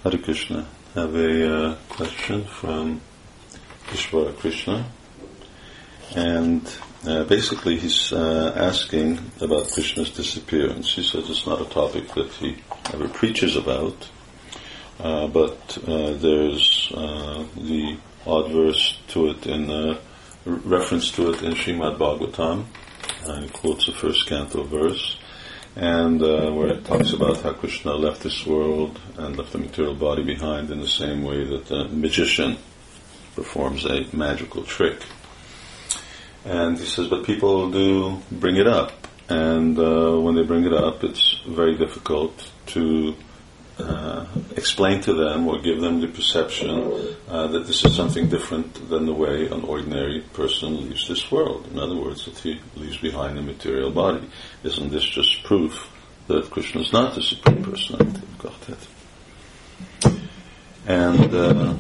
Hare Krishna. I have a question from Ishvara Krishna, and basically he's asking about Krishna's disappearance. He says it's not a topic that he ever preaches about, but there's the odd verse to it in reference to it in Srimad Bhagavatam. He quotes the first canto verse, and where it talks about how Krishna left this world and left the material body behind in the same way that a magician performs a magical trick. And he says, but people do bring it up, and when they bring it up, it's very difficult to explain to them or give them the perception that this is something different than the way an ordinary person leaves this world. In other words, that he leaves behind a material body. Isn't this just proof that Krishna is not the Supreme Personality of Godhead? And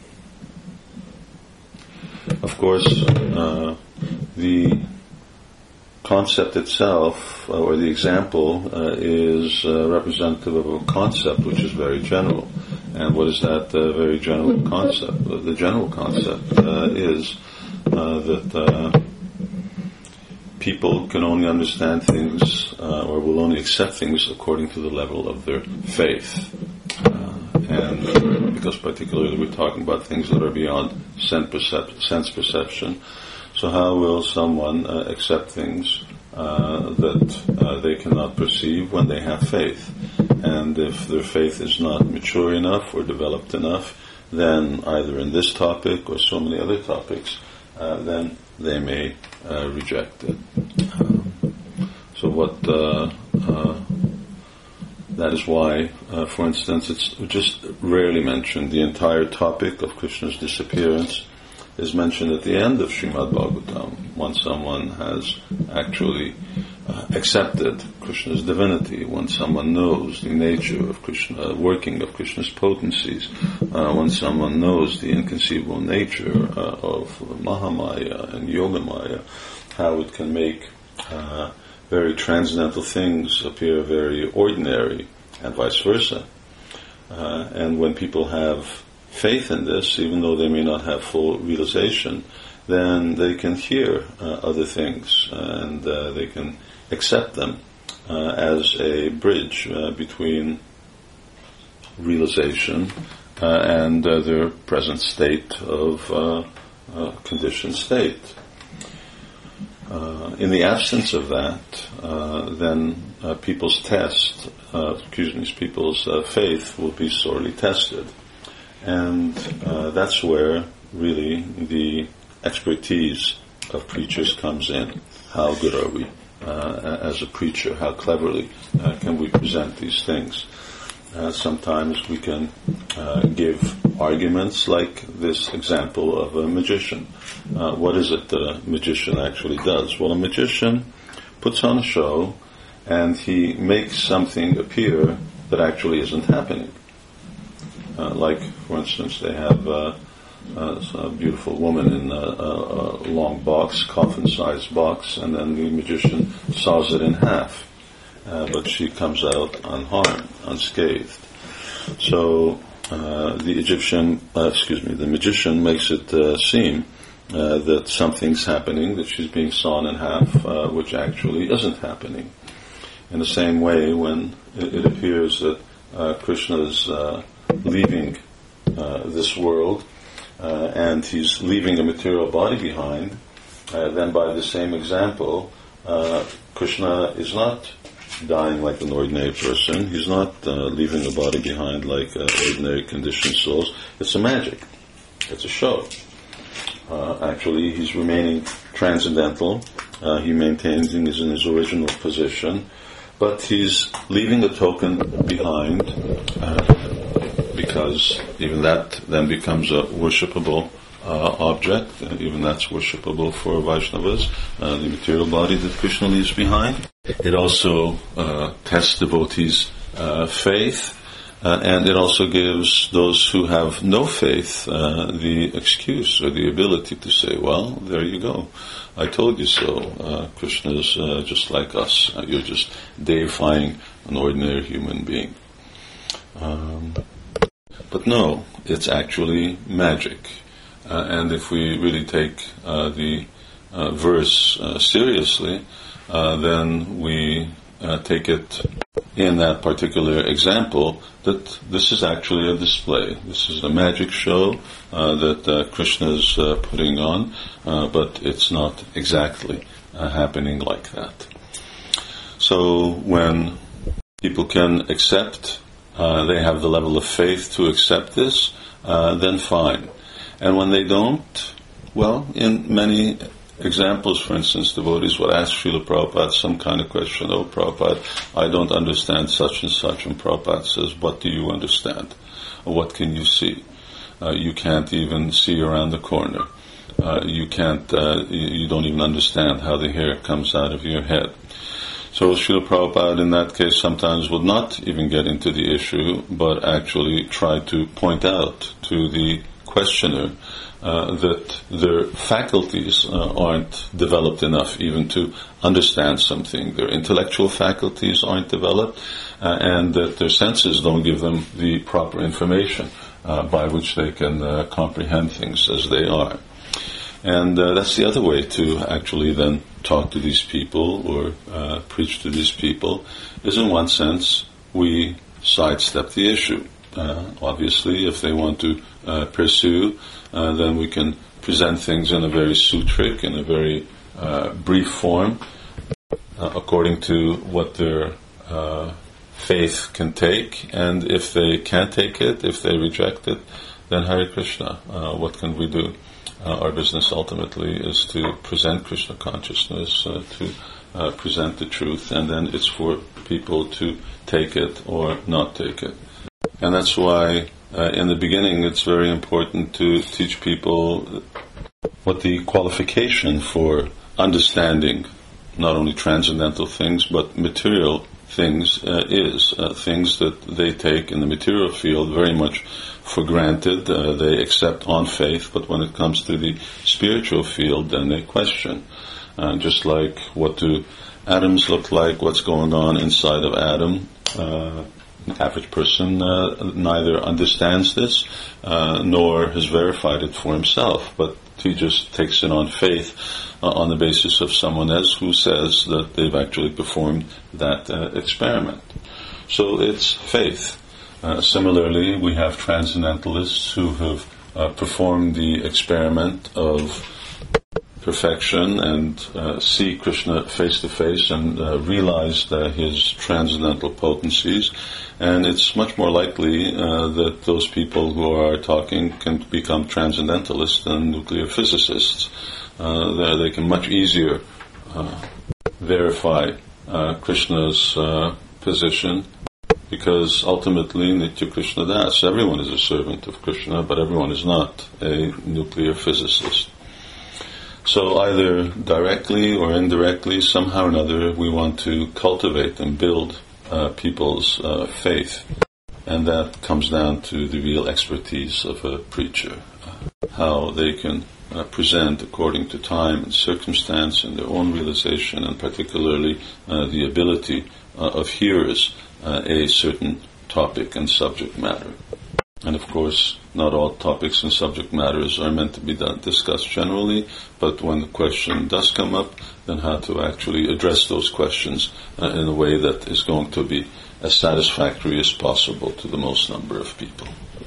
of course, the concept itself, or the example, is representative of a concept which is very general. And what is that very general concept? The general concept is that people can only understand things, or will only accept things according to the level of their faith. And because particularly we're talking about things that are beyond sense perception, so how will someone accept things that they cannot perceive when they have faith? And if their faith is not mature enough or developed enough, then either in this topic or so many other topics, then they may reject it. So what that is why, for instance, it's just rarely mentioned. The entire topic of Krishna's disappearance is mentioned at the end of Srimad Bhagavatam, when someone has actually accepted Krishna's divinity, when someone knows the nature of Krishna, working of Krishna's potencies, when someone knows the inconceivable nature of Mahamaya and Yogamaya, how it can make very transcendental things appear very ordinary, and vice versa. And when people have faith in this, even though they may not have full realization, then they can hear other things, and they can accept them as a bridge between realization and their present state of conditioned state. In the absence of that, then people's faith will be sorely tested. And that's where really the expertise of preachers comes in. How good are we as a preacher? How cleverly can we present these things? Sometimes we can give arguments like this example of a magician. What is it that a magician actually does? Well, a magician puts on a show and he makes something appear that actually isn't happening. Like, for instance, they have a beautiful woman in a long box, coffin-sized box, and then the magician saws it in half. But she comes out unharmed, unscathed. So the magician makes it seem that something's happening, that she's being sawn in half, which actually isn't happening. In the same way, when it appears that Krishna is leaving this world, and he's leaving a material body behind, then by the same example, Krishna is not dying like an ordinary person. He's not leaving a body behind like ordinary conditioned souls. It's a magic. It's a show. Actually, he's remaining transcendental. He maintains in his original position, but he's leaving a token behind because even that then becomes a worshipable object. Even that's worshipable for Vaishnavas, the material body that Krishna leaves behind. It also tests devotees' faith, and it also gives those who have no faith the excuse or the ability to say, well, there you go. I told you so. Krishna is just like us. You're just deifying an ordinary human being. But no, it's actually magic. And if we really take the verse seriously, then we take it in that particular example that this is actually a display. This is a magic show that Krishna is putting on, but it's not exactly happening like that. So when people can accept, they have the level of faith to accept this, then fine. And when they don't, well, in many examples, for instance, devotees would ask Srila Prabhupada some kind of question. Oh, Prabhupada, I don't understand such, and Prabhupada says, what do you understand? Or what can you see? You can't even see around the corner. You don't even understand how the hair comes out of your head. So Srila Prabhupada in that case sometimes would not even get into the issue, but actually try to point out to the questioner that their faculties aren't developed enough even to understand something. Their intellectual faculties aren't developed, and that their senses don't give them the proper information by which they can comprehend things as they are. And that's the other way to actually then talk to these people or preach to these people, is in one sense we sidestep the issue. Obviously, if they want to pursue, then we can present things in a very sutric, in a very brief form, according to what their faith can take. And if they can't take it, if they reject it, then Hare Krishna, what can we do? Our business ultimately is to present Krishna consciousness, to present the truth, and then it's for people to take it or not take it. And that's why in the beginning it's very important to teach people what the qualification for understanding not only transcendental things but material things is. Things that they take in the material field very much for granted, they accept on faith, but when it comes to the spiritual field, then they question. Just like, what do atoms look like, what's going on inside of atom? The average person neither understands this nor has verified it for himself, but he just takes it on faith on the basis of someone else who says that they've actually performed that experiment. So it's faith. Similarly, we have transcendentalists who have performed the experiment of perfection and see Krishna face to face and realize his transcendental potencies. And it's much more likely that those people who are talking can become transcendentalists than nuclear physicists. They can much easier verify Krishna's position, because ultimately Nitya Krishna Das, everyone is a servant of Krishna, but everyone is not a nuclear physicist. So either directly or indirectly, somehow or another, we want to cultivate and build people's faith. And that comes down to the real expertise of a preacher, how they can present according to time and circumstance and their own realization, and particularly the ability of hearers, a certain topic and subject matter. And of course, not all topics and subject matters are meant to be discussed generally, but when the question does come up, then how to actually address those questions in a way that is going to be as satisfactory as possible to the most number of people.